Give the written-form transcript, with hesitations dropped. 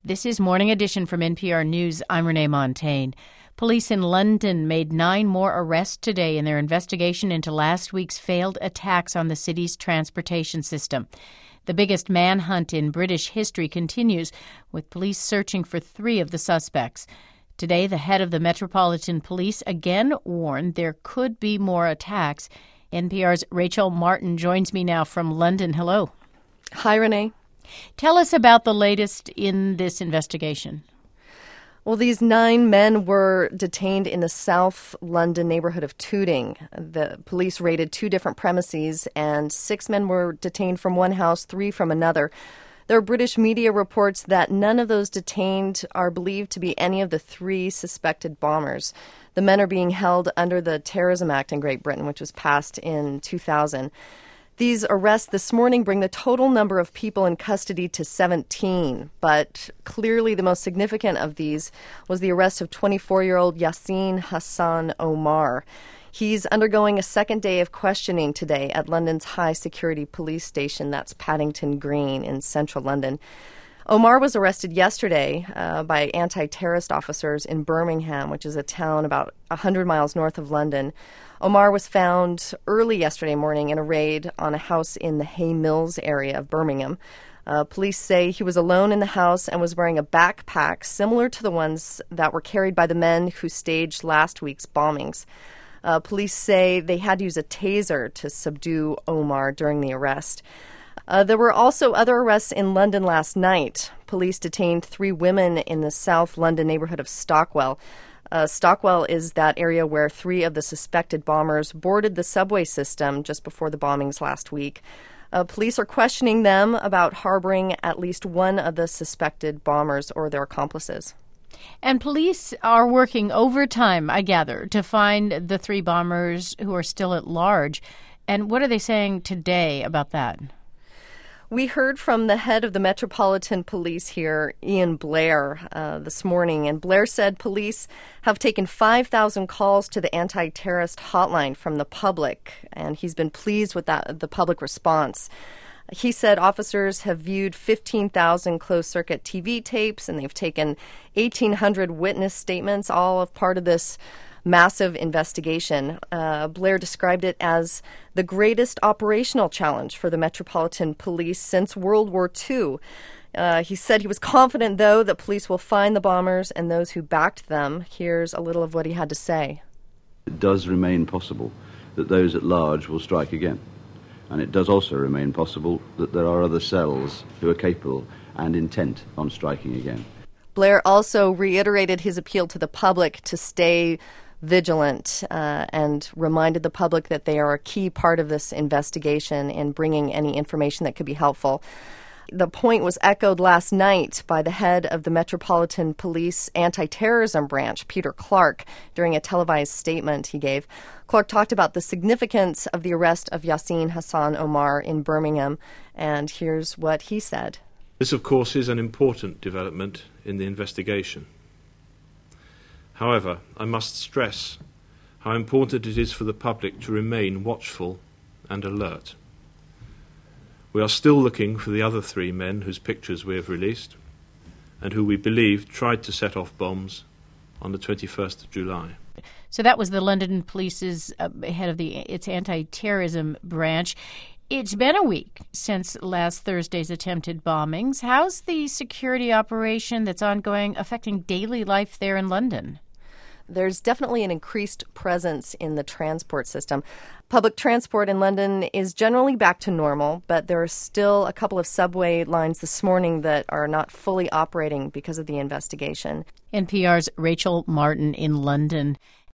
This is Morning Edition from NPR News. I'm Renee Montagne. Police in London made 9 more arrests today in their investigation into last week's failed attacks on the city's transportation system. The biggest manhunt in British history continues, with police searching for 3 of the suspects. Today, the head of the Metropolitan Police again warned there could be more attacks. NPR's Rachel Martin joins me now from London. Hello. Hi, Renee. Tell us about the latest in this investigation. Well, these 9 men were detained in the South London neighborhood of Tooting. The police raided 2 different premises, and 6 men were detained from one house, 3 from another. There are British media reports that none of those detained are believed to be any of the 3 suspected bombers. The men are being held under the Terrorism Act in Great Britain, which was passed in 2000. These arrests this morning bring the total number of people in custody to 17, but clearly the most significant of these was the arrest of 24-year-old Yasin Hassan Omar. He's undergoing a second day of questioning today at London's high-security police station, that's Paddington Green in central London. Omar was arrested yesterday by anti-terrorist officers in Birmingham, which is a town about 100 miles north of London. Omar was found early yesterday morning in a raid on a house in the Hay Mills area of Birmingham. Police say he was alone in the house and was wearing a backpack similar to the ones that were carried by the men who staged last week's bombings. Police say they had to use a taser to subdue Omar during the arrest. There were also other arrests in London last night. Police detained 3 women in the South London neighborhood of Stockwell. Stockwell is that area where 3 of the suspected bombers boarded the subway system just before the bombings last week. Police are questioning them about harboring at least one of the suspected bombers or their accomplices. And police are working overtime, I gather, to find the 3 bombers who are still at large. And what are they saying today about that? We heard from the head of the Metropolitan Police here, Ian Blair, this morning, and Blair said police have taken 5,000 calls to the anti-terrorist hotline from the public, and he's been pleased with the public response. He said officers have viewed 15,000 closed-circuit TV tapes, and they've taken 1,800 witness statements, all of part of this massive investigation. Blair described it as the greatest operational challenge for the Metropolitan Police since World War II. He said he was confident, though, that police will find the bombers and those who backed them. Here's a little of what he had to say. It does remain possible that those at large will strike again. And it does also remain possible that there are other cells who are capable and intent on striking again. Blair also reiterated his appeal to the public to stay vigilant and reminded the public that they are a key part of this investigation in bringing any information that could be helpful. The point was echoed last night by the head of the Metropolitan Police Anti-Terrorism Branch, Peter Clark, during a televised statement he gave. Clark talked about the significance of the arrest of Yasin Hassan Omar in Birmingham, and here's what he said. This, of course, is an important development in the investigation. However, I must stress how important it is for the public to remain watchful and alert. We are still looking for the other 3 men whose pictures we have released and who we believe tried to set off bombs on the 21st of July. So that was the London Police's head of its anti-terrorism branch. It's been a week since last Thursday's attempted bombings. How's the security operation that's ongoing affecting daily life there in London? There's definitely an increased presence in the transport system. Public transport in London is generally back to normal, but there are still a couple of subway lines this morning that are not fully operating because of the investigation. NPR's Rachel Martin in London.